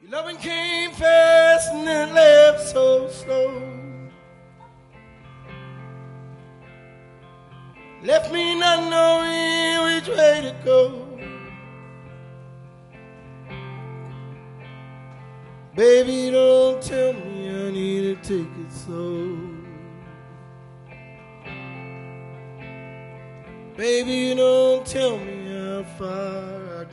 Your loving came fast and then left so slow. Left me not knowing which way to go. Baby, don't tell me I need to take it slow. Baby, don't tell me how far I